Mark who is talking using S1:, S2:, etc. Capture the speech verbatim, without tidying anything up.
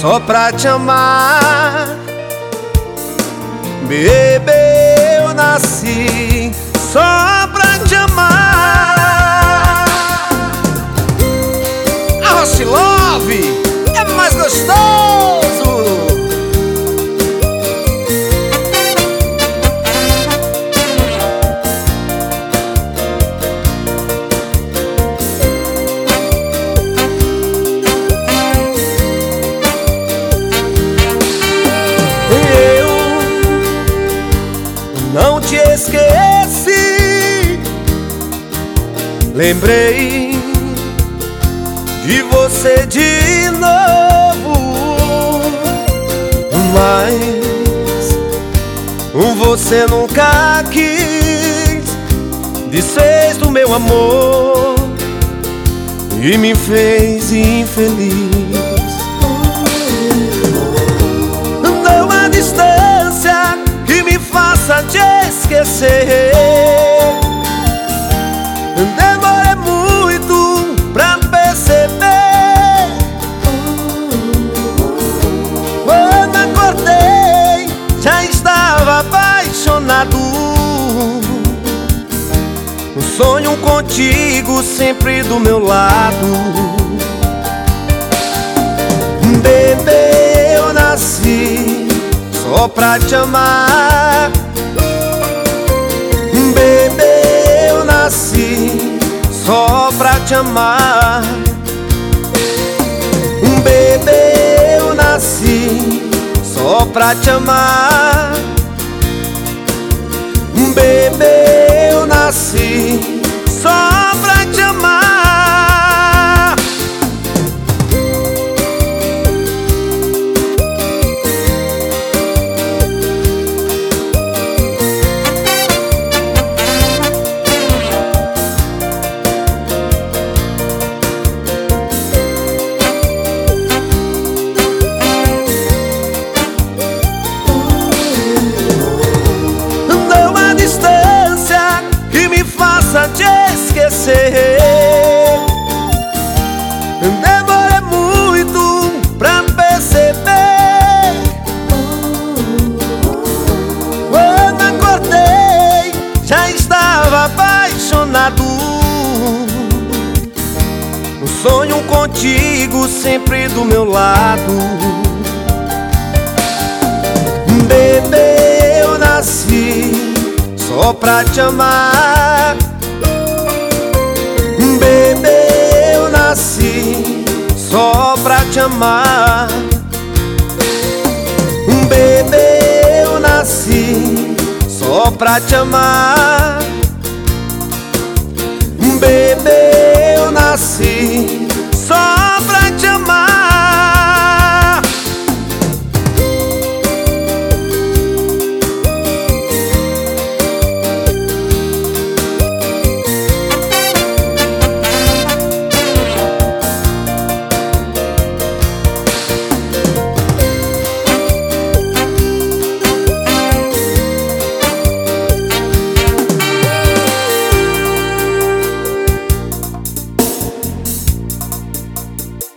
S1: só pra te amar. Bebê, eu nasci só pra te amar. A Roche Love é mais gostoso. Não te esqueci, lembrei de você de novo, mas você nunca quis, desfez do meu amor e me fez infeliz. Não há distância que me faça te esquecer. Demorei muito pra perceber. Quando acordei, já estava apaixonado. Um sonho contigo sempre do meu lado. Bebê, eu nasci só pra te amar. Bebê, eu nasci só pra te amar. Bebê, eu nasci só pra te amar. Bebê, eu nasci só pra te amar. Te esquecer. Demorei muito pra perceber. Quando acordei, já estava apaixonado. Um sonho contigo sempre do meu lado. Bebê, eu nasci só pra te amar. Bebê, eu nasci só pra te amar. Bebê, eu nasci só pra te amar.